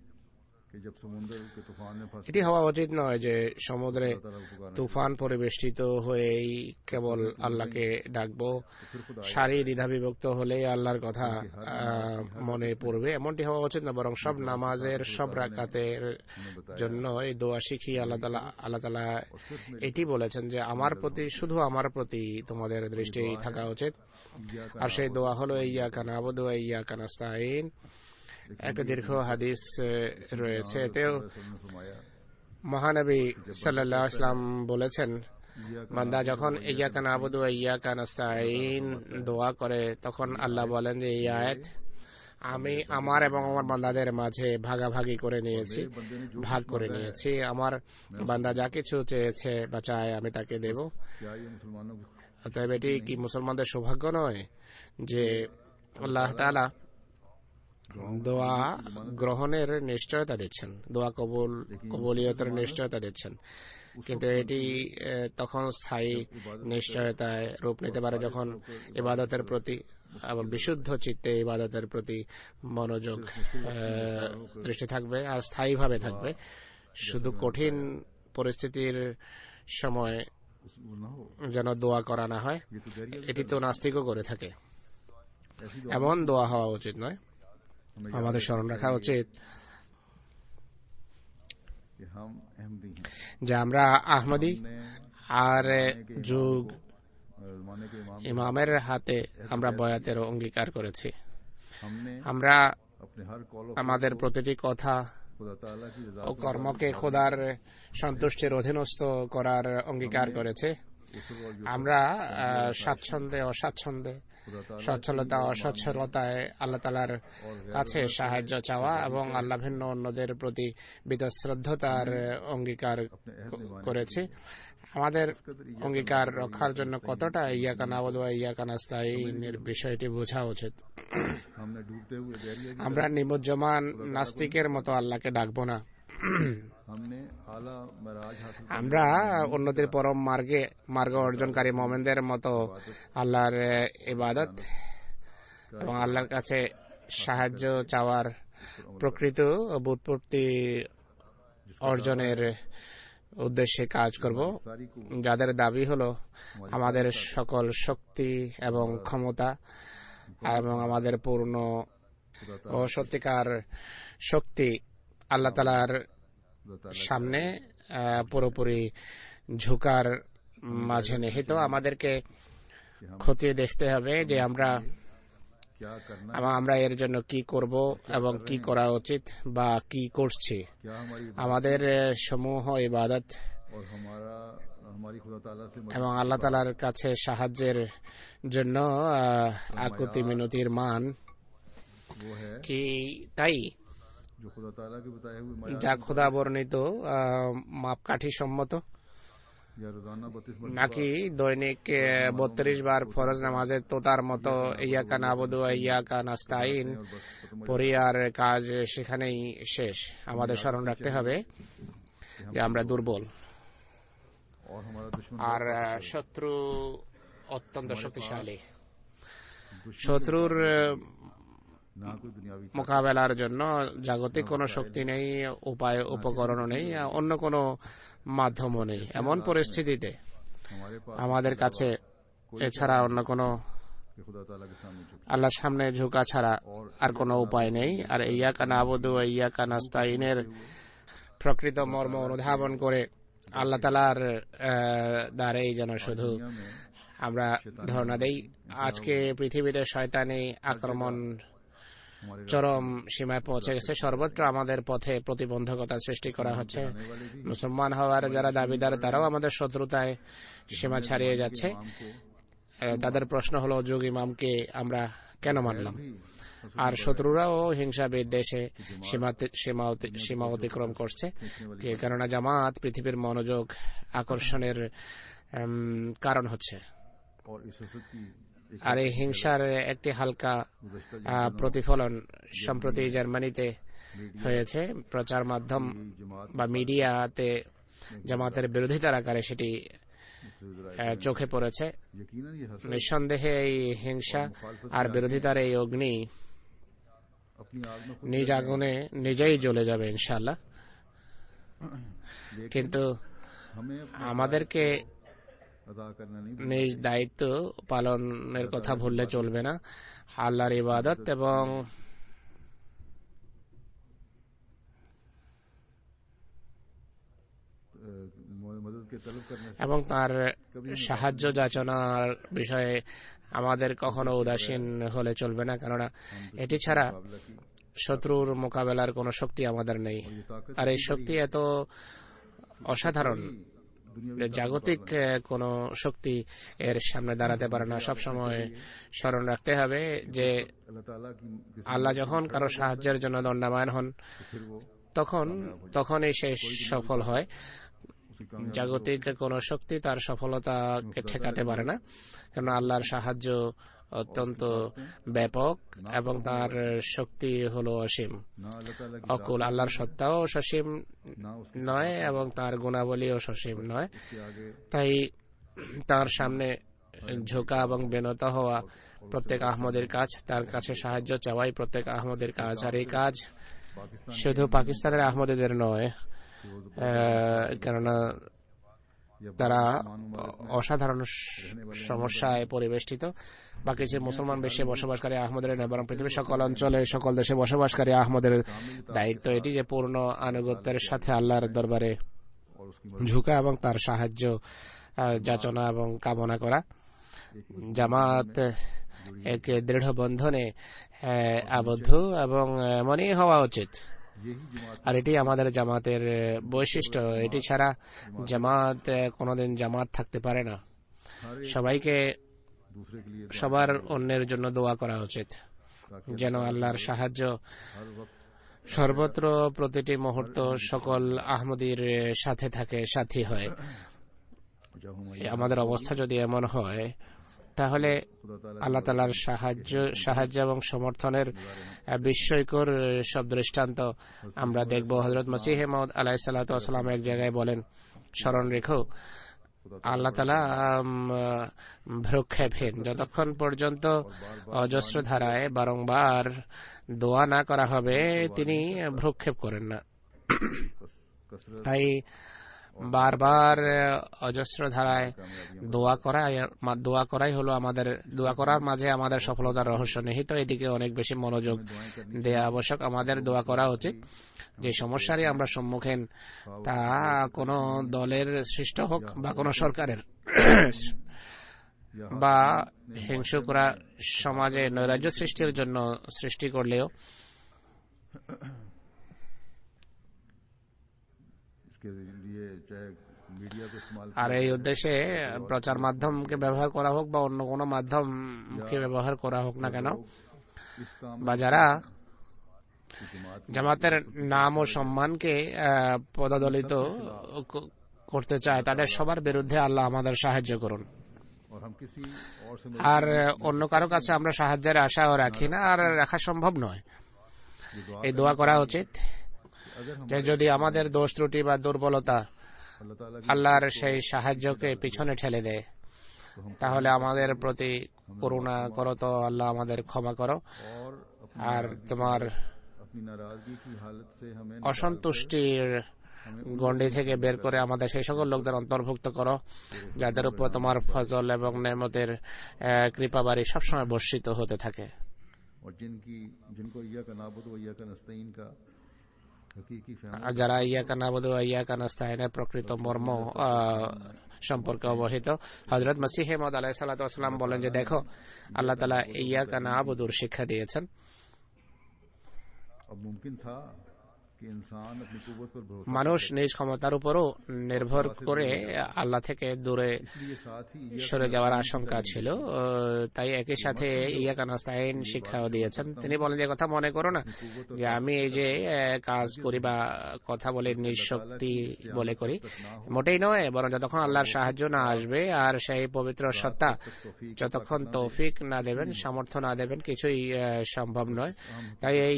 এটি হওয়া উচিত নয় যে সমুদ্রে তুফান পরিবেষ্টিত হয়েই কেবল আল্লাহকে ডাকবো, সারি দ্বিধা বিভক্ত হলেই আল্লাহর কথা মনে পড়বে, এমনটি হওয়া উচিত না। বরং সব নামাজের সব রাকাতের জন্য এই দোয়া শিখি আল্লাহ তাআলা এটি বলেছেন যে আমার প্রতি, শুধু আমার প্রতি তোমাদের দৃষ্টি থাকা উচিত। আর সেই দোয়া হলো ইয়্যাকা না'বুদু ওয়া ইয়্যাকা নাস্তাঈন। একটা দীর্ঘ হাদিস রয়েছে, এতেও মহানবী সাল্লাল্লাহু আলাইহি ওয়াসাল্লাম বলেছেন, বান্দা যখন ইয়্যাকা না'বুদু ওয়া ইয়্যাকা নাস্তাঈন দোয়া করে, তখন আল্লাহ বলেন যে এই আয়াত আমি আমার এবং আমার বান্দাদের মাঝে ভাগাভাগি করে নিয়েছি, ভাগ করে নিয়েছি। আমার বান্দা যা কিছু চেয়েছে বা চায় আমি তাকে দেব। অতএব এটি কি মুসলমানদের সৌভাগ্য নয় যে আল্লাহ তাআলা দোয়া গ্রহণের নিশ্চয়তা দিচ্ছেন, দোয়া কবুলিয়তের নিশ্চয়তা দিচ্ছেন, কিন্তু এটি তখন স্থায়ী নিশ্চয়তায় রূপ নিতে পারে যখন ইবাদতের প্রতি এবং বিশুদ্ধ চিত্তে ইবাদতের প্রতি মনোযোগ দৃষ্টি থাকবে আর স্থায়ীভাবে থাকবে। শুধু কঠিন পরিস্থিতির সময় যেন দোয়া করা না হয়, এটি তো নাস্তিকও করে থাকে। এমন দোয়া হওয়া উচিত নয়। আমাদের স্মরণ রাখা উচিত যে আমরা আহমদী আর যুগ ইমামের হাতে আমরা বয়াতের অঙ্গীকার করেছি। আমরা আমাদের প্রতিটি কথা खुदा ताला की रज़ा ও কর্মকে খোদার সন্তুষ্টির অধীনস্থ করার অঙ্গীকার করেছে। আমরা স্বাচ্ছন্দ্যে অস্বাচ্ছন্দ্যে, সচ্ছলতা অসচ্ছলতায় আল্লাহ তাআলার কাছে সাহায্য চাওয়া এবং আল্লাহ ভিন্ন অন্যদের প্রতি বীতশ্রদ্ধতার অঙ্গীকার করেছে। আমাদের অঙ্গীকার রক্ষার জন্য কতটা ইয়াকা নাবুদু ওয়া ইয়াকা নাস্তাইনের বিষয়টি বোঝা উচিত। আমরা নিমজ্জমান নাস্তিকের মতো আল্লাহকে ডাকবো না। আমরা উন্নতির পরম মার্গ অর্জনকারী মুমিনদের মতো আল্লাহর ইবাদত এবং আল্লাহর কাছে সাহায্য চাওয়ার প্রকৃত বুৎপত্তি অর্জনের উদ্দেশ্যে কাজ করব, যাদের দাবি হলো আমাদের সকল শক্তি এবং ক্ষমতা এবং আমাদের পূর্ণ ও সত্যিকার শক্তি আল্লাহ তাআলার সামনে পুরোপুরি ঝুঁকার মাঝে নিহিত। আমাদেরকে খতিয়ে দেখতে হবে যে আমরা এর জন্য কি করব এবং কি করা উচিত বা কি করছি। আমাদের সমূহ ইবাদত এবং আল্লাহ তাআলার কাছে সাহায্যের জন্য আকুতি মিনতির মান কি তাই যা খোদা বর্ণিত মাপকাঠি সম্মত, নাকি দৈনিক 32 বার ফরজ নামাজের তোতার মতো ইয়াকা নাবুদু ওয়া ইয়াকা নাস্তাইন পরিয়ার কাজ সেখানেই শেষ। আমাদের স্মরণ রাখতে হবে যে আমরা দুর্বল আর শত্রু অত্যন্ত শক্তিশালী। শত্রুর মোকাবেলার জন্য জাগতিক কোনো শক্তি নেই, উপায় উপকরণও নেই, অন্য কোনো মাধ্যমও নেই। এমন পরিস্থিতিতে আমাদের কাছে এছাড়া অন্য কোনো আল্লাহর সামনে ঝুঁকা ছাড়া আর কোনো উপায় নেই। আর ইয়াকা নাবুদু ওয়া ইয়াকা নাস্তাইনের প্রকৃত মর্ম অনুধাবন করে আল্লাহ তাআলার দ্বারাই যেন শুধু আমরা ধারণা দেই। আজকে পৃথিবীতে শয়তানি আক্রমণ চরম সীমায় পৌঁছে গেছে। সর্বত্র আমাদের পথে প্রতিবন্ধকতা সৃষ্টি করা হচ্ছে। মুসলমান হওয়ার যারা দাবিদার তারাও আমাদের শত্রুতায় সীমা ছাড়িয়ে যাচ্ছে। তাদের প্রশ্ন হলো, যুগ ইমামকে আমরা কেন মানলাম? আর শত্রুরাও হিংসা বিদ্বেষে সীমা অতিক্রম করছে, কেননা জামাত পৃথিবীর মনোযোগ আকর্ষণের কারণ হচ্ছে। আর এই হিংসার একটি হালকা প্রতিফলন সম্প্রতি জার্মানিতে হয়েছে। প্রচার মাধ্যম বা মিডিয়াতে জামাতের বিরোধিতার আকারে সেটি চোখে পড়েছে। নিঃসন্দেহে এই হিংসা আর বিরোধিতার এই অগ্নি নিজ আগুনে নিজেই জ্বলে যাবে ইনশাআল্লাহ। কিন্তু আমাদেরকে নিজ দায়িত্ব পালনের কথা ভুললে চলবে না। আল্লাহর ইবাদত এবং তার সাহায্য যাচনার বিষয়ে আমাদের কখনো উদাসীন হলে চলবে না, কেননা এটি ছাড়া শত্রুর মোকাবেলার কোনো শক্তি আমাদের নেই। আর এই শক্তি এত অসাধারণ, জাগতিক কোনো শক্তি এর সামনে দাঁড়াতে পারে না। সবসময় স্মরণ রাখতে হবে যে আল্লাহ যখন কারো সাহায্যের জন্য দণ্ডায়মান হন তখনই সে সফল হয়। জাগতিক কোনো শক্তি তার সফলতাকে ঠেকাতে পারে না, কারণ আল্লাহর সাহায্য অত্যন্ত ব্যাপক এবং তার শক্তি হলো অসীম অকুল। আল্লাহর সত্তাও সসীম নয় এবং তার গুণাবলীও সসীম নয়। তাই তার সামনে ঝোঁকা এবং বিনত হওয়া প্রত্যেক আহমদের কাজ, তার কাছে সাহায্য চাওয়াই প্রত্যেক আহমদের কাজ। আর এই কাজ শুধু পাকিস্তানের আহমদীদের নয়, কেননা তারা অসাধারণ সমস্যায় পরিবেষ্টিত। বাকি যে মুসলমান বিশ্বে বসবাসকারী আহমদের নয়, বরং পৃথিবীর সকল অঞ্চলে সকল দেশে বসবাসকারী আহমদের দায়িত্ব এটি যে পূর্ণ আনুগত্যের সাথে আল্লাহর দরবারে ঝুঁকা এবং তার সাহায্য যাচনা এবং কামনা করা। জামাত এক দৃঢ় বন্ধনে আবদ্ধ এবং এমনই হওয়া উচিত আর এটি আমাদের জামাতের বৈশিষ্ট্য। এটি ছাড়া জামাত কোনোদিন জামাত থাকতে পারে না। সবাইকে সবার অন্যের জন্য দোয়া করা উচিত যেন আল্লাহর সাহায্য সর্বত্র প্রতিটি মুহূর্ত সকল আহমদীর সাথে থাকে, সাথী হয়। আমাদের অবস্থা যদি এমন হয় তাহলে আল্লাহ তাআলার সাহায্য এবং সমর্থনের বিস্ময়কর সব দৃষ্টান্ত আমরা দেখব। হযরত মসিহ মাউদ আলাইহিস সালাতু ওয়াস সালাম এক জায়গায় বলেন, স্মরণ রেখো আল্লাহ তাআলা ভ্রুক্ষেপহীন। যতক্ষণ পর্যন্ত অজস্র ধারায় বারংবার দোয়া না করা হবে তিনি ভ্রুক্ষেপ করেন না। তাই বারবার অজস্র ধারায় দোয়া করাই হলো আমাদের, দোয়া করার মাঝে আমাদের সফলতার রহস্য নিহিত। এদিকে অনেক বেশি মনোযোগ দেয়া আবশ্যক। আমাদের দোয়া করা উচিত যে সমস্যারই আমরা সম্মুখীন, তা কোনো দলের সৃষ্ট হোক বা কোনো সরকারের বা হিংসুকরা সমাজে নৈরাজ্য সৃষ্টির জন্য সৃষ্টি করলেও আর এই উদ্দেশ্যে প্রচার মাধ্যমকে ব্যবহার করা হোক বা অন্য কোনো মাধ্যমকে ব্যবহার করা হোক না কেন, বা যারা জামাতের নাম ও সম্মানকে পদদলিত করতে চায় তাদের সবার বিরুদ্ধে আল্লাহ আমাদের সাহায্য করুন। আর অন্য কারো কাছে আমরা সাহায্যের আশাও রাখি না, আর রাখা সম্ভব নয়। এই দোয়া করা উচিত যে যদি আমাদের দোষ ত্রুটি বা দুর্বলতা আল্লাহর সেই সাহায্যকে পিছনে ঠেলে দেয় তাহলে আমাদের প্রতি করুণা করো, তো আল্লাহ আমাদের ক্ষমা করো আর তোমার অসন্তুষ্টির গণ্ডি থেকে বের করে আমাদের সেই সকল লোকদের অন্তর্ভুক্ত করো যাদের উপর তোমার ফজল এবং নেমতের কৃপাবাড়ি সবসময় বর্ষিত হতে থাকে। আর যারা ইয়াকা নাবুদু ওয়া ইয়াকা নাস্তাইনের প্রকৃত মর্ম সম্পর্কে অবহিত, হযরত মসিহ মাউদ আলাইহিস সালাতু ওয়াস সালাম বলেন যে দেখো আল্লাহ তাআলা ইয়াকা নাবুদুর শিক্ষা দিয়েছেন। মানুষ নিজ ক্ষমতার উপরও নির্ভর করে আল্লাহ থেকে দূরে সরে যাওয়ার আশঙ্কা ছিল, তাই একই সাথে ইয়াকা নাস্তাইন শিক্ষাও দিয়েছেন। তিনি বলেন যে কথা মনে করো না যে আমি এই যে কাজ করি বা কথা বলে নিজ শক্তি বলে করি, মোটেই নয়, বরং যতক্ষণ আল্লাহর সাহায্য না আসবে আর সেই পবিত্র সত্তা যতক্ষণ তৌফিক না দেবেন, সামর্থ্য না দেবেন, কিছুই সম্ভব নয়। তাই এই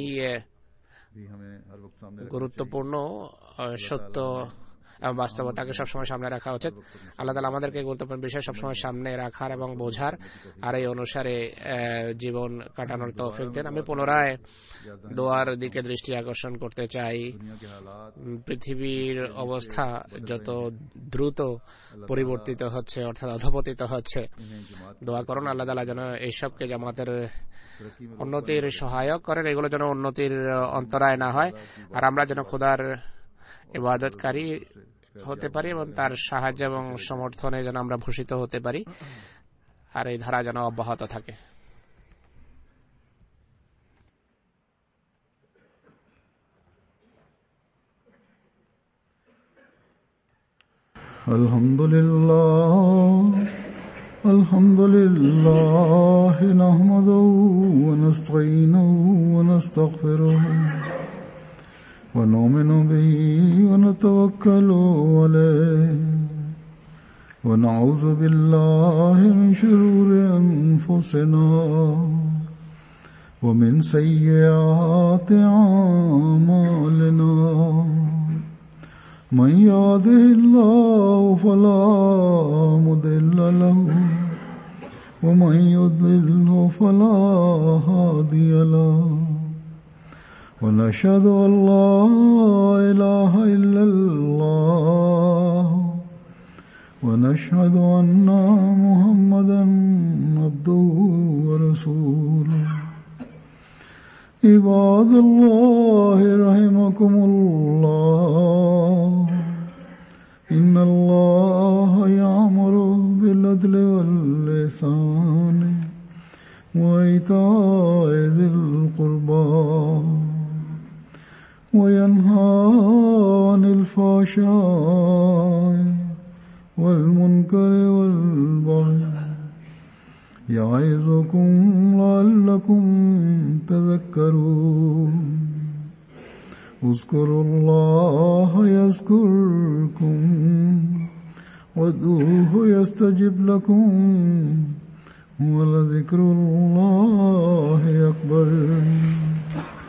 গুরুত্বপূর্ণ সত্য এবং বাস্তবতাকে সবসময় সামনে রাখা উচিত। আল্লাহ তাআলা আমাদেরকে গুরুত্বপূর্ণ বিষয় সবসময় সামনে রাখার এবং বোঝার আর এই অনুসারে জীবন কাটানোর তৌফিক দেন। আমি পুনরায় দোয়ার দিকে দৃষ্টি আকর্ষণ করতে চাই। পৃথিবীর অবস্থা যত দ্রুত পরিবর্তিত হচ্ছে, অর্থাৎ অধপতিত হচ্ছে, দোয়া করুন আল্লাহ তাআলা যেন এইসবকে জামাতের উন্নতির সহায়ক করেন, এগুলো যেন উন্নতির অন্তরায় না হয়, আর আমরা যেন খোদার ইবাদতকারী হতে পারি এবং তার সাহায্য এবং সমর্থনে যেন আমরা ভূষিত হতে পারি, আর এই ধারা যেন অব্যাহত থাকে। আলহামদুলিল্লাহ নাহমাদুহু ওয়া নাস্তাঈনুহু ওয়া নাস্তাগফিরুহু ওয়া নু'মিনু বিহি ওয়া নাতাওয়াক্কালু আলাইহি ওয়া নাউযু বিল্লাহি মিন শুরুরি আনফুসিনা ওয়া মিন সাইয়্যাতি আ'মালিনা من يهده الله فلا مضل له ومن يضلل فلا هادي له ونشهد أن لا إله إلا الله ونشهد أن محمدا عبده ورسوله عباد الله رحمكم الله إن الله يأمر بالعدل والإحسان وإيتاء ذي القربى وينهى عن الفحشاء والمنكر والبغي يعظكم لعلكم تذكرون اذكروا الله يذكركم وادعوه يستجب لكم ولذكر الله أكبر.